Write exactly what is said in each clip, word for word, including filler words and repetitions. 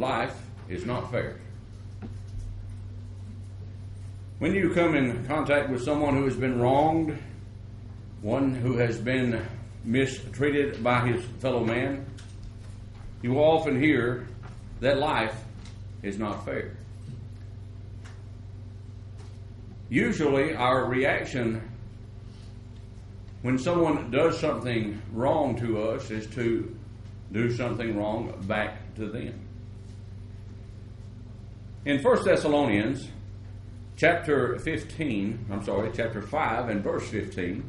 life is not fair. When you come in contact with someone who has been wronged, one who has been mistreated by his fellow man, you will often hear that life is not fair. Usually our reaction when someone does something wrong to us is to do something wrong back to them. In First Thessalonians chapter fifteen, I'm sorry, chapter five and verse fifteen,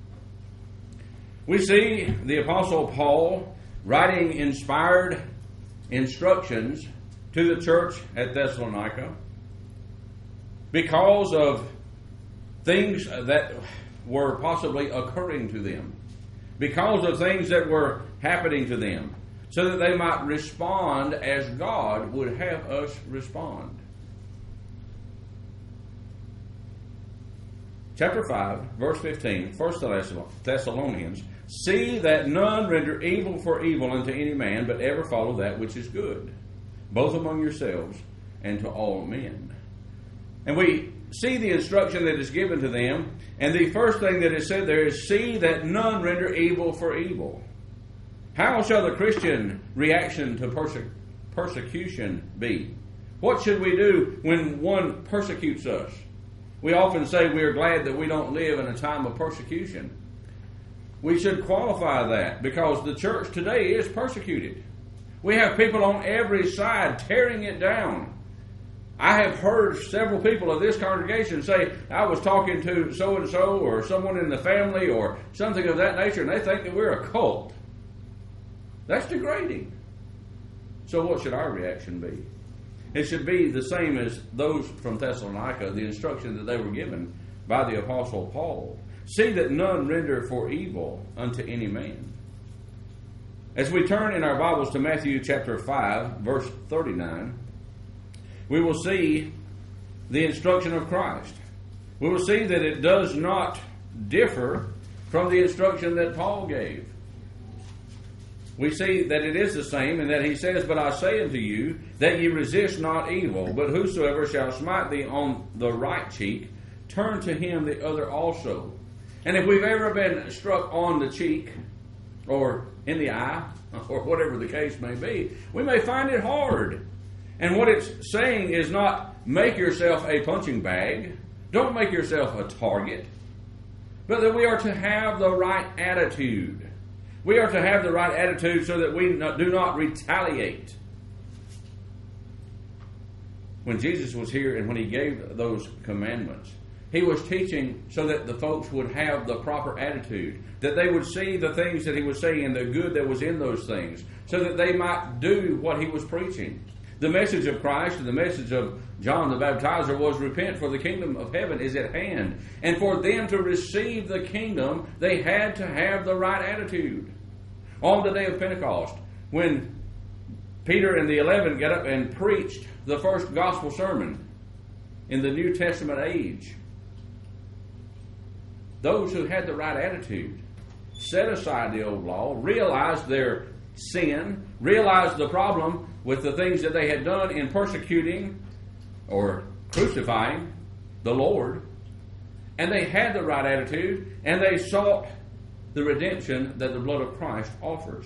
we see the Apostle Paul writing inspired instructions to the church at Thessalonica because of things that were possibly occurring to them, because of things that were happening to them, so that they might respond as God would have us respond. Chapter five, verse fifteen, First Thessalonians, see that none render evil for evil unto any man, but ever follow that which is good, both among yourselves and to all men. And we see the instruction that is given to them, and the first thing that is said there is, see that none render evil for evil. How shall the Christian reaction to perse- persecution be? What should we do when one persecutes us? We often say we are glad that we don't live in a time of persecution. We should qualify that because the church today is persecuted. We have people on every side tearing it down. I have heard several people of this congregation say, I was talking to so-and-so or someone in the family or something of that nature, and they think that we're a cult. That's degrading. So what should our reaction be? It should be the same as those from Thessalonica, the instruction that they were given by the Apostle Paul. See that none render for evil unto any man. As we turn in our Bibles to Matthew chapter five, verse thirty-nine, we will see the instruction of Christ. We will see that it does not differ from the instruction that Paul gave. We see that it is the same, and that he says, but I say unto you, that ye resist not evil, but whosoever shall smite thee on the right cheek, turn to him the other also. And if we've ever been struck on the cheek, or in the eye, or whatever the case may be, we may find it hard. And what it's saying is not make yourself a punching bag, don't make yourself a target, but that we are to have the right attitude. We are to have the right attitude so that we do not retaliate. When Jesus was here and when he gave those commandments, he was teaching so that the folks would have the proper attitude, that they would see the things that he was saying and the good that was in those things, so that they might do what he was preaching. The message of Christ and the message of John the Baptizer was repent, for the kingdom of heaven is at hand. And for them to receive the kingdom, they had to have the right attitude. On the day of Pentecost, when Peter and the eleven got up and preached the first gospel sermon in the New Testament age, those who had the right attitude set aside the old law, realized their sin, realized the problem with the things that they had done in persecuting or crucifying the Lord, and they had the right attitude, and they sought the redemption that the blood of Christ offers.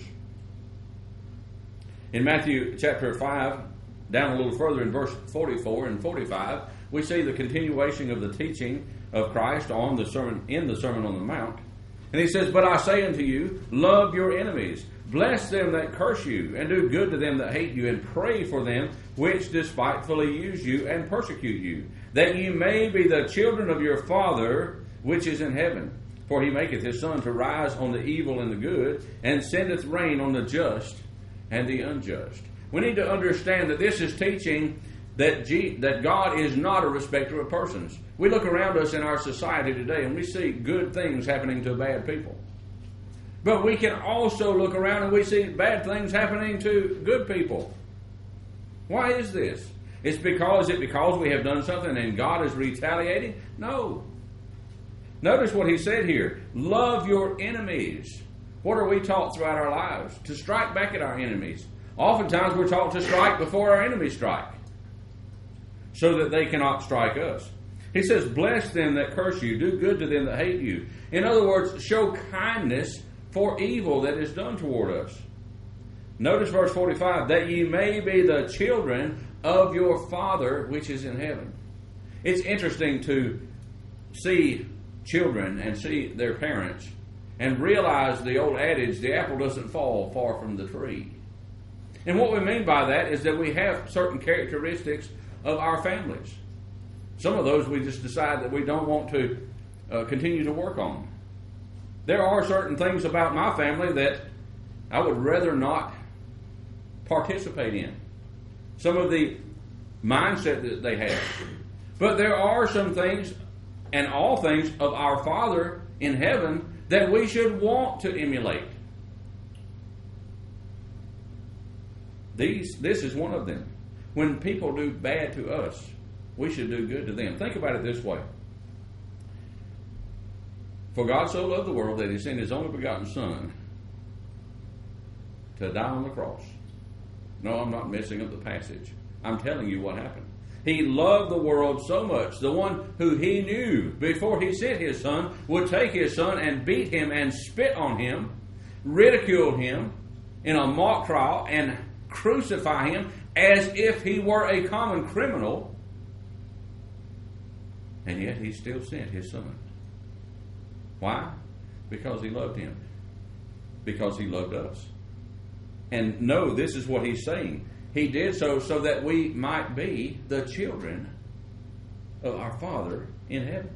In Matthew chapter five, down a little further in verse forty-four and forty-five, we see the continuation of the teaching of Christ on the sermon in the Sermon on the Mount. And he says, but I say unto you, love your enemies, bless them that curse you, and do good to them that hate you, and pray for them which despitefully use you and persecute you, that ye may be the children of your Father which is in heaven. For he maketh his sun to rise on the evil and the good, and sendeth rain on the just and the unjust. We need to understand that this is teaching that G, that God is not a respecter of persons. We look around us in our society today and we see good things happening to bad people. But we can also look around and we see bad things happening to good people. Why is this? It's because it because we have done something and God is retaliating? No. Notice what he said here. Love your enemies. What are we taught throughout our lives? To strike back at our enemies. Oftentimes we're taught to strike before our enemies strike, so that they cannot strike us. He says, bless them that curse you, do good to them that hate you. In other words, show kindness for evil that is done toward us. Notice verse forty-five, that ye may be the children of your Father which is in heaven. It's interesting to see children and see their parents and realize the old adage, the apple doesn't fall far from the tree. And what we mean by that is that we have certain characteristics of our families. Some of those we just decide that we don't want to uh, continue to work on. There are certain things about my family that I would rather not participate in. Some of the mindset that they have. But there are some things, and all things, of our Father in heaven that we should want to emulate. These, this is one of them. When people do bad to us, we should do good to them. Think about it this way. For God so loved the world that He sent His only begotten Son to die on the cross. No, I'm not messing up the passage. I'm telling you what happened. He loved the world so much, the one who He knew before He sent His Son would take His Son and beat Him and spit on Him, ridicule Him in a mock trial, and crucify Him as if He were a common criminal. And yet He still sent His Son. Why? Because He loved Him. Because He loved us. And no, this is what He's saying. He did so so that we might be the children of our Father in heaven.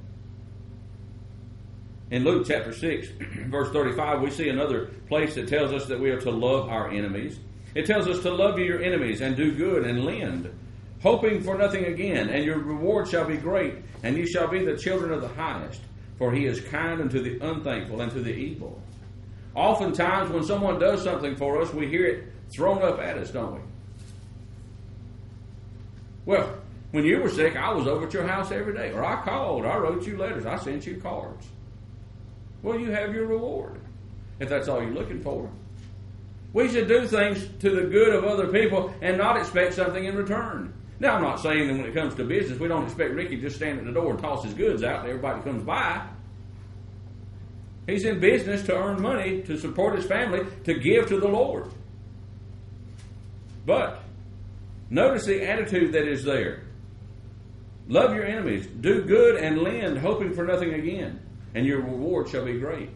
In Luke chapter six, verse thirty-five, we see another place that tells us that we are to love our enemies. It tells us to love your enemies and do good and lend, hoping for nothing again, and your reward shall be great, and ye shall be the children of the highest, for He is kind unto the unthankful and to the evil. Oftentimes when someone does something for us, we hear it thrown up at us, don't we? Well, when you were sick, I was over at your house every day. Or I called, I wrote you letters, I sent you cards. Well, you have your reward, if that's all you're looking for. We should do things to the good of other people and not expect something in return. Now, I'm not saying that when it comes to business, we don't expect Ricky to just stand at the door and toss his goods out and everybody comes by. He's in business to earn money, to support his family, to give to the Lord. But notice the attitude that is there. Love your enemies. Do good and lend, hoping for nothing again. And your reward shall be great.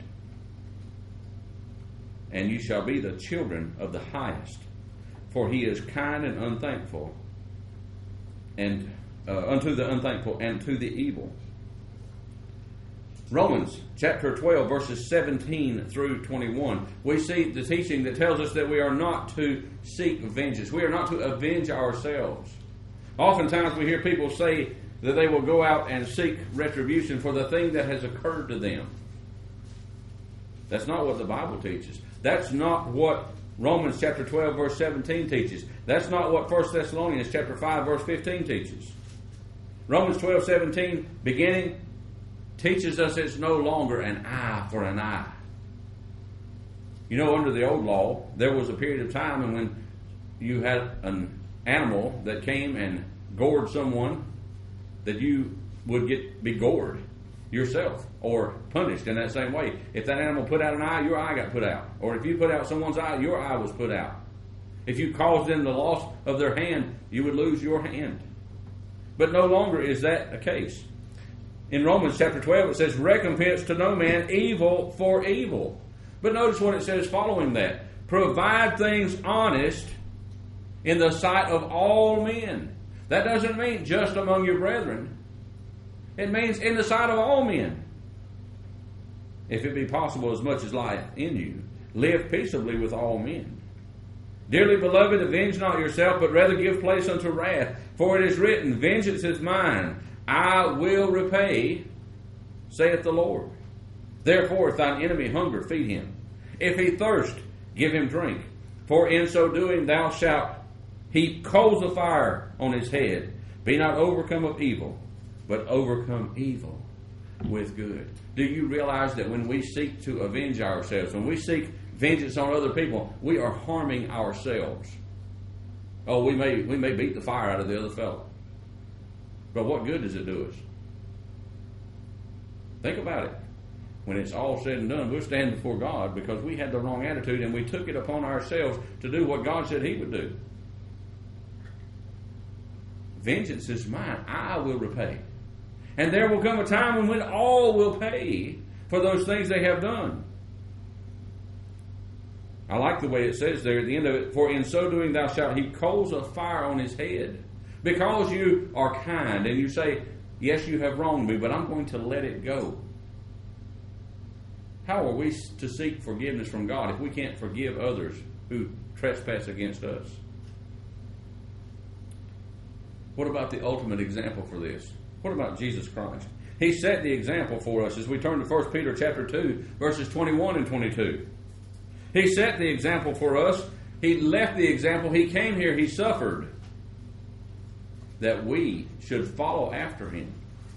And you shall be the children of the highest. For He is kind and unthankful. And uh, unto the unthankful and to the evil. Romans chapter twelve, verses seventeen through twenty-one. We see the teaching that tells us that we are not to seek vengeance. We are not to avenge ourselves. Oftentimes we hear people say that they will go out and seek retribution for the thing that has occurred to them. That's not what the Bible teaches. That's not what Romans chapter twelve, verse seventeen teaches. That's not what First Thessalonians chapter five, verse fifteen teaches. Romans twelve, seventeen, beginning, teaches us it's no longer an eye for an eye. You know, under the old law, there was a period of time when you had an animal that came and gored someone, that you would get be gored yourself or punished in that same way. If that animal put out an eye, your eye got put out. Or if you put out someone's eye, your eye was put out. If you caused them the loss of their hand, you would lose your hand. But no longer is that the case. In Romans chapter twelve, it says, recompense to no man evil for evil. But notice what it says following that. Provide things honest in the sight of all men. That doesn't mean just among your brethren. It means in the sight of all men. If it be possible, as much as lieth in you, live peaceably with all men. Dearly beloved, avenge not yourself, but rather give place unto wrath. For it is written, vengeance is mine, I will repay, saith the Lord. Therefore, if thine enemy hunger, feed him. If he thirst, give him drink. For in so doing thou shalt heap coals of fire on his head. Be not overcome of evil, but overcome evil with good. Do you realize that when we seek to avenge ourselves, when we seek vengeance on other people, we are harming ourselves? Oh, we may we may beat the fire out of the other fellow. But what good does it do us? Think about it. When it's all said and done, we'll stand before God because we had the wrong attitude and we took it upon ourselves to do what God said He would do. Vengeance is mine. I will repay. And there will come a time when all will pay for those things they have done. I like the way it says there at the end of it, for in so doing thou shalt heap coals of fire on his head. Because you are kind and you say, yes, you have wronged me, but I'm going to let it go. How are we to seek forgiveness from God if we can't forgive others who trespass against us? What about the ultimate example for this? What about Jesus Christ? He set the example for us as we turn to First Peter chapter two, verses twenty-one and twenty-two. He set the example for us. He left the example. He came here. He suffered that we should follow after him.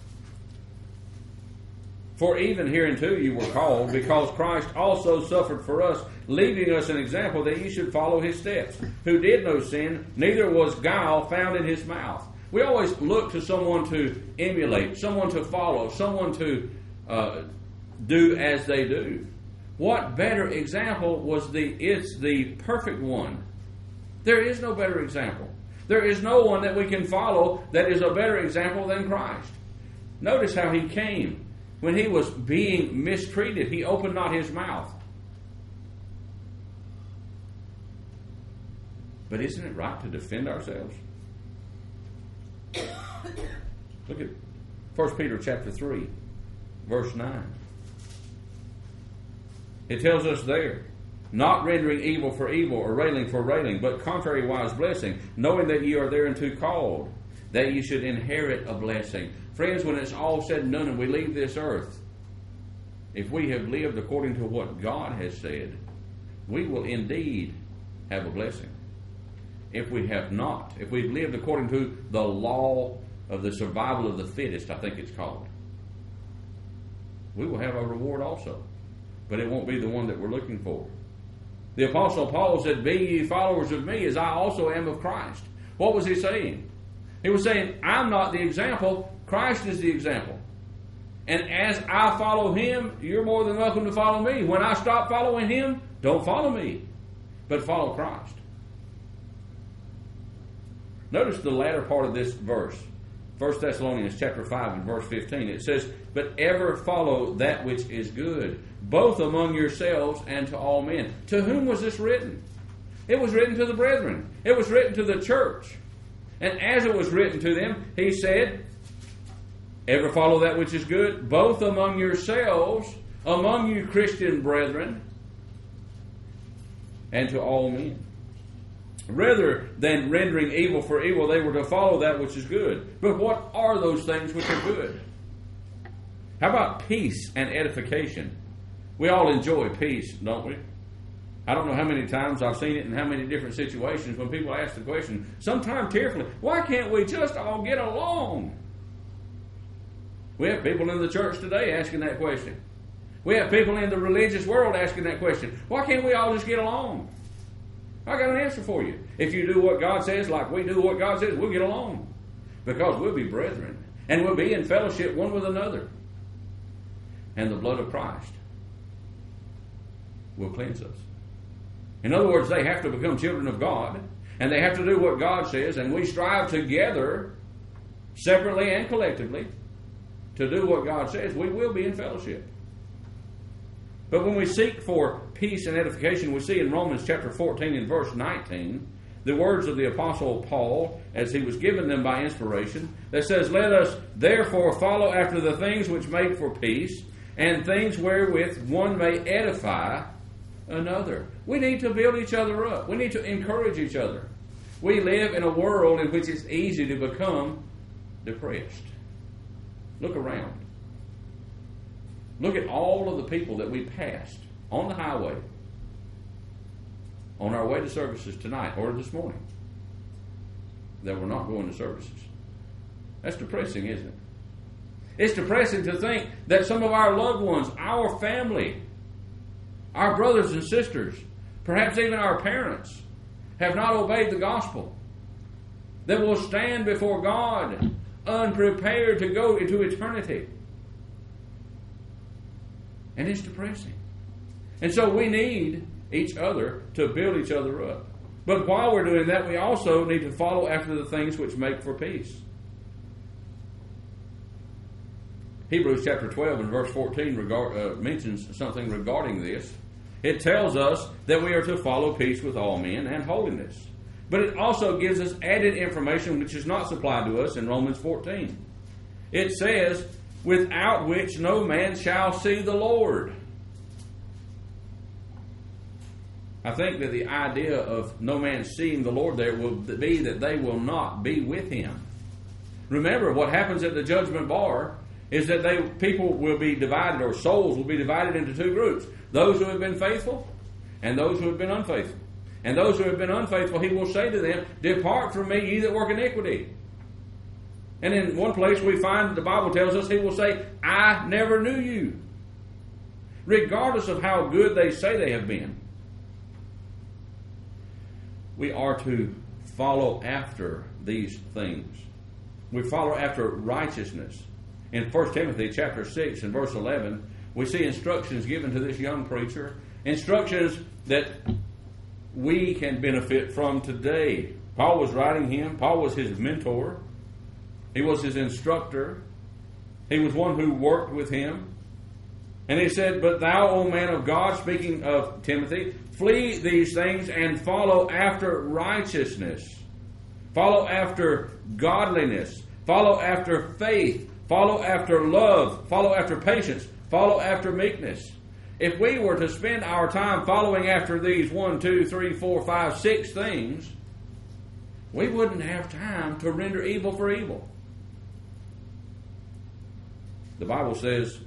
For even hereunto you were called, because Christ also suffered for us, leaving us an example that ye should follow his steps, who did no sin, neither was guile found in his mouth. We always look to someone to emulate, someone to follow, someone to uh, do as they do. What better example was the, it's the perfect one. There is no better example. There is no one that we can follow that is a better example than Christ. Notice how he came. When he was being mistreated, he opened not his mouth. But isn't it right to defend ourselves? Look at First Peter chapter three, verse nine. It tells us there, not rendering evil for evil or railing for railing, but contrariwise blessing, knowing that ye are thereunto called, that ye should inherit a blessing. Friends, when it's all said and done and we leave this earth, if we have lived according to what God has said, we will indeed have a blessing. If we have not, if we've lived according to the law of the survival of the fittest, I think it's called, we will have a reward also. But it won't be the one that we're looking for. The Apostle Paul said, be ye followers of me as I also am of Christ. What was he saying? He was saying, I'm not the example, Christ is the example. And as I follow him, you're more than welcome to follow me. When I stop following him, don't follow me, but follow Christ. Notice the latter part of this verse. First Thessalonians chapter five and verse fifteen. It says, but ever follow that which is good, both among yourselves and to all men. To whom was this written? It was written to the brethren. It was written to the church. And as it was written to them, he said, ever follow that which is good, both among yourselves, among you Christian brethren, and to all men. Rather than rendering evil for evil, they were to follow that which is good. But what are those things which are good? How about peace and edification? We all enjoy peace, don't we? I don't know how many times I've seen it in how many different situations when people ask the question, sometimes tearfully, why can't we just all get along? We have people in the church today asking that question. We have people in the religious world asking that question. Why can't we all just get along? I got an answer for you. If you do what God says like we do what God says, we'll get along. Because we'll be brethren. And we'll be in fellowship one with another. And the blood of Christ will cleanse us. In other words, they have to become children of God. And they have to do what God says. And we strive together, separately and collectively, to do what God says. We will be in fellowship. But when we seek for peace and edification, we see in Romans chapter fourteen and verse nineteen, the words of the Apostle Paul, as he was given them by inspiration, that says, let us therefore follow after the things which make for peace, and things wherewith one may edify another. We need to build each other up. We need to encourage each other. We live in a world in which it's easy to become depressed. Look around. Look at all of the people that we passed on the highway on our way to services tonight or this morning that were not going to services. That's depressing, isn't it? It's depressing to think that some of our loved ones, our family, our brothers and sisters, perhaps even our parents, have not obeyed the gospel that will stand before God unprepared to go into eternity. And it's depressing. And so we need each other to build each other up. But while we're doing that, we also need to follow after the things which make for peace. Hebrews chapter twelve and verse fourteen regard, uh, mentions something regarding this. It tells us that we are to follow peace with all men and holiness. But it also gives us added information which is not supplied to us in Romans fourteen. It says, without which no man shall see the Lord. I think that the idea of no man seeing the Lord there will be that they will not be with Him. Remember, what happens at the judgment bar is that they people will be divided, or souls will be divided into two groups. Those who have been faithful and those who have been unfaithful. And those who have been unfaithful, He will say to them, depart from me, ye that work iniquity. And in one place we find the Bible tells us He will say, I never knew you. Regardless of how good they say they have been. We are to follow after these things. We follow after righteousness. In First Timothy chapter six and verse eleven, we see instructions given to this young preacher. Instructions that we can benefit from today. Paul was writing him. Paul was his mentor. He was his instructor. He was one who worked with him. And he said, but thou, O man of God, speaking of Timothy, flee these things and follow after righteousness. Follow after godliness. Follow after faith. Follow after love. Follow after patience. Follow after meekness. If we were to spend our time following after these one, two, three, four, five, six things, we wouldn't have time to render evil for evil. The Bible says,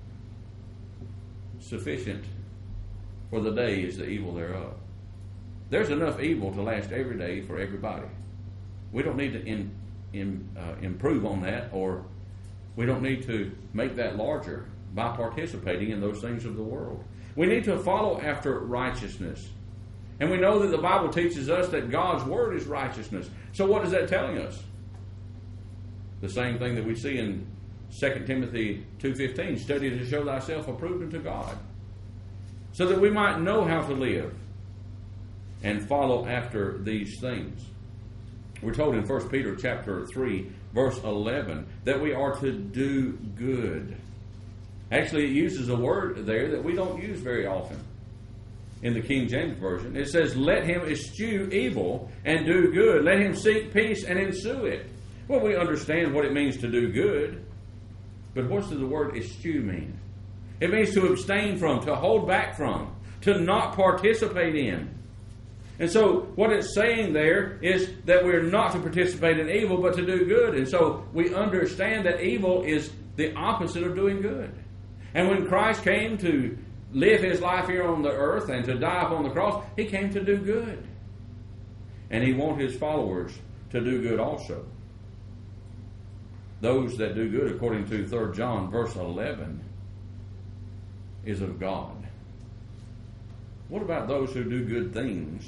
sufficient for the day is the evil thereof. There's enough evil to last every day for everybody. We don't need to in, in, uh, improve on that, or we don't need to make that larger by participating in those things of the world. We need to follow after righteousness. And we know that the Bible teaches us that God's Word is righteousness. So what is that telling us? The same thing that we see in Second Timothy two fifteen, study to show thyself approved unto God, so that we might know how to live and follow after these things. We're told in First Peter chapter three, verse eleven, that we are to do good. Actually, it uses a word there that we don't use very often in the King James Version. It says, let him eschew evil and do good. Let him seek peace and ensue it. Well, we understand what it means to do good. But what does the word eschew mean? It means to abstain from, to hold back from, to not participate in. And so what it's saying there is that we're not to participate in evil, but to do good. And so we understand that evil is the opposite of doing good. And when Christ came to live His life here on the earth and to die upon the cross, He came to do good. And He wants His followers to do good also. Those that do good, according to Third John, verse eleven, is of God. What about those who do good things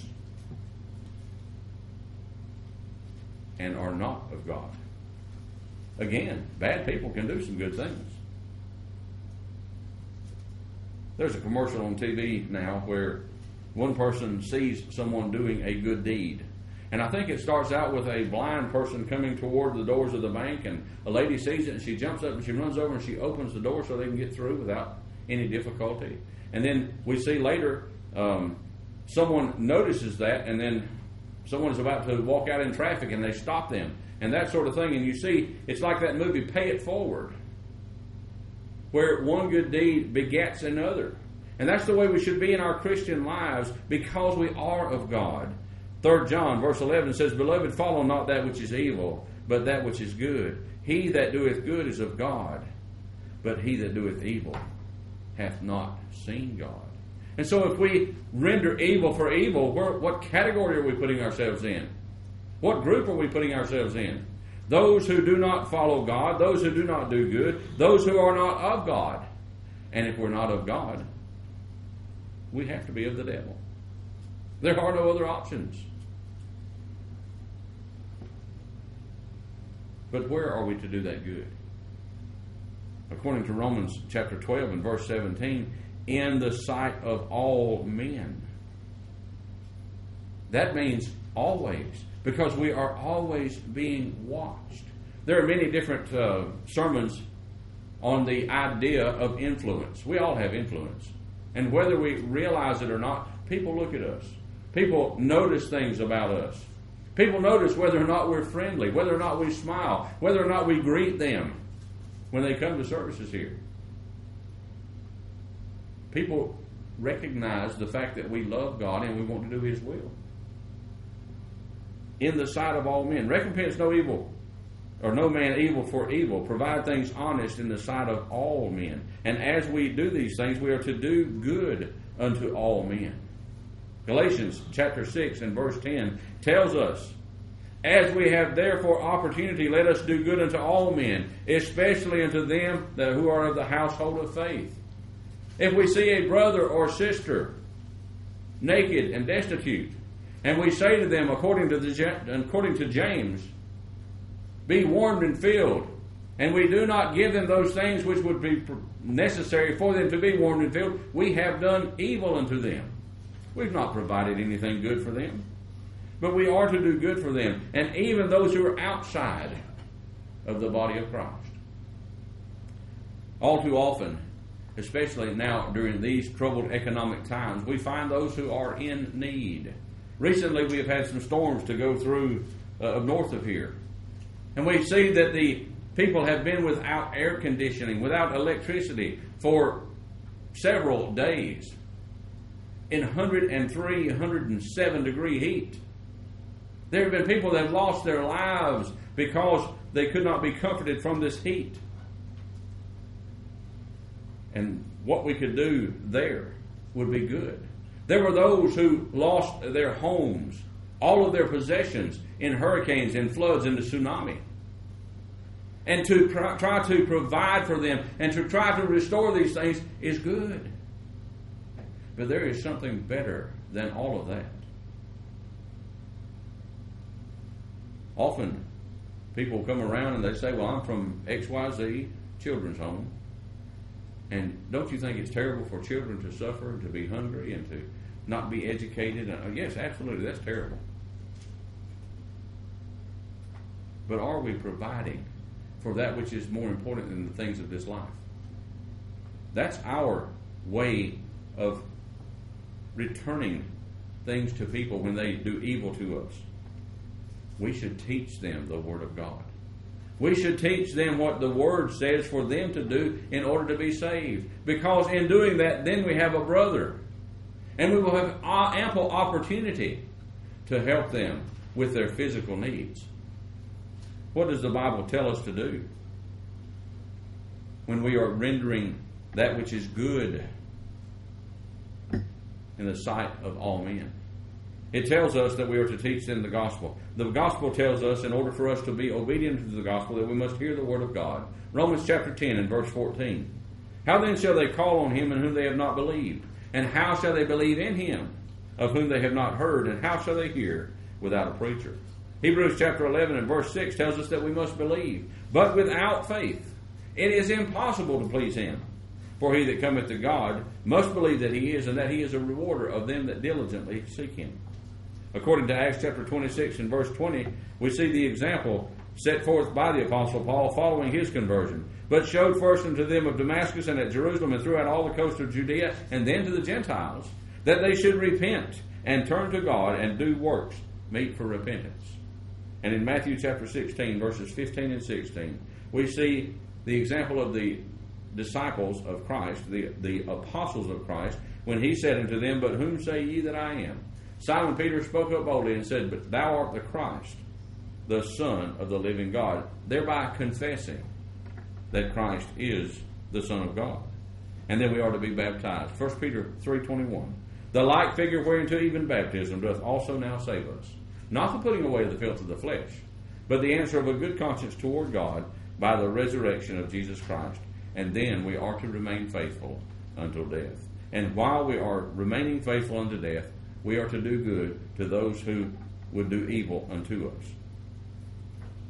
and are not of God? Again, bad people can do some good things. There's a commercial on T V now where one person sees someone doing a good deed. And I think it starts out with a blind person coming toward the doors of the bank, and a lady sees it and she jumps up and she runs over and she opens the door so they can get through without any difficulty. And then we see later um, someone notices that, and then someone is about to walk out in traffic and they stop them and that sort of thing. And you see, it's like that movie Pay It Forward, where one good deed begets another. And that's the way we should be in our Christian lives, because we are of God. Third John verse eleven says, beloved, follow not that which is evil, but that which is good. He that doeth good is of God, but he that doeth evil hath not seen God. And so if we render evil for evil, what category are we putting ourselves in? What group are we putting ourselves in? Those who do not follow God, those who do not do good, those who are not of God. And if we're not of God, we have to be of the devil. There are no other options. But where are we to do that good? According to Romans chapter twelve and verse seventeen, in the sight of all men. That means always, because we are always being watched. There are many different uh, sermons on the idea of influence. We all have influence. And whether we realize it or not, people look at us. People notice things about us. People notice whether or not we're friendly, whether or not we smile, whether or not we greet them when they come to services here. People recognize the fact that we love God and we want to do His will. In the sight of all men. Recompense no evil, or no man evil for evil. Provide things honest in the sight of all men. And as we do these things, we are to do good unto all men. Galatians chapter six and verse ten tells us, as we have therefore opportunity, let us do good unto all men, especially unto them that who are of the household of faith. If we see a brother or sister naked and destitute, and we say to them, according to the according to James, be warmed and filled, and we do not give them those things which would be necessary for them to be warmed and filled, we have done evil unto them. We've not provided anything good for them, but we are to do good for them, and even those who are outside of the body of Christ. All too often, especially now during these troubled economic times, we find those who are in need. Recently, we have had some storms to go through uh, north of here. And we see that the people have been without air conditioning, without electricity for several days in one hundred three, one hundred seven degree heat. There have been people that have lost their lives because they could not be comforted from this heat. And what we could do there would be good. There were those who lost their homes, all of their possessions in hurricanes, in floods, in the tsunami. And to try to provide for them and to try to restore these things is good. But there is something better than all of that. Often people come around and they say, well, I'm from X Y Z children's home. And don't you think it's terrible for children to suffer and to be hungry and to not be educated? And, yes, absolutely, that's terrible. But are we providing for that which is more important than the things of this life? That's our way of returning things to people when they do evil to us. We should teach them the Word of God. We should teach them what the Word says for them to do in order to be saved. Because in doing that, then we have a brother. And we will have ample opportunity to help them with their physical needs. What does the Bible tell us to do when we are rendering that which is good in the sight of all men? It tells us that we are to teach them the gospel. The gospel tells us in order for us to be obedient to the gospel that we must hear the word of God. Romans chapter ten and verse fourteen. How then shall they call on him in whom they have not believed? And how shall they believe in him of whom they have not heard? And how shall they hear without a preacher? Hebrews chapter eleven and verse six tells us that we must believe. But without faith it is impossible to please him. For he that cometh to God must believe that he is, and that he is a rewarder of them that diligently seek him. According to Acts chapter twenty-six and verse twenty, we see the example set forth by the Apostle Paul following his conversion. But showed first unto them of Damascus and at Jerusalem and throughout all the coast of Judea, and then to the Gentiles, that they should repent and turn to God and do works meet for repentance. And in Matthew chapter sixteen, verses fifteen and sixteen, we see the example of the disciples of Christ, the, the apostles of Christ, when he said unto them, But whom say ye that I am? Simon Peter spoke up boldly and said, But thou art the Christ, the Son of the living God, thereby confessing that Christ is the Son of God. And then we are to be baptized. First Peter three twenty-one. The like figure whereunto even baptism doth also now save us, not the putting away of the filth of the flesh, but the answer of a good conscience toward God by the resurrection of Jesus Christ. And then we are to remain faithful until death. And while we are remaining faithful unto death, we are to do good to those who would do evil unto us.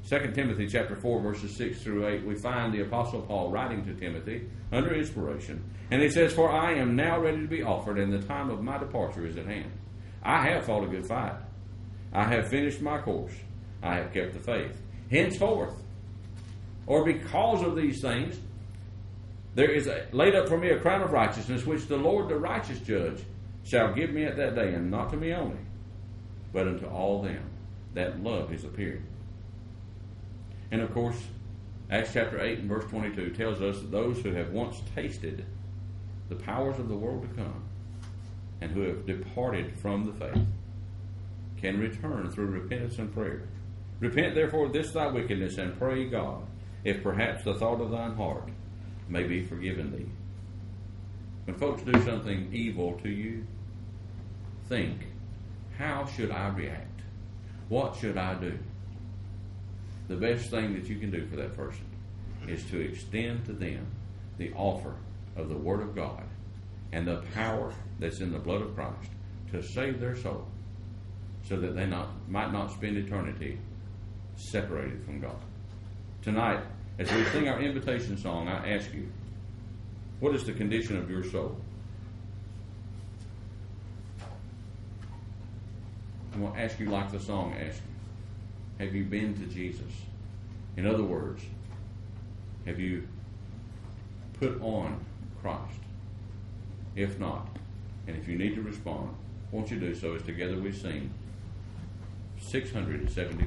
Second Timothy chapter four, verses six through eight, we find the Apostle Paul writing to Timothy under inspiration. And he says, "For I am now ready to be offered, and the time of my departure is at hand. I have fought a good fight. I have finished my course. I have kept the faith. Henceforth, or because of these things, there is a, laid up for me a crown of righteousness, which the Lord, the righteous judge, shall give me at that day, and not to me only, but unto all them that love his appearing." And of course, Acts chapter eight and verse twenty-two tells us that those who have once tasted the powers of the world to come and who have departed from the faith can return through repentance and prayer. "Repent therefore of this thy wickedness, and pray God, if perhaps the thought of thine heart may be forgiven thee." When folks do something evil to you, think, how should I react? What should I do? The best thing that you can do for that person is to extend to them the offer of the Word of God and the power that's in the blood of Christ to save their soul, so that they not, might not spend eternity separated from God. Tonight, as we sing our invitation song, I ask you, what is the condition of your soul? I'm going to ask you like the song asks you. Have you been to Jesus? In other words, have you put on Christ? If not, and if you need to respond, won't you do so as together we sing six hundred seventy.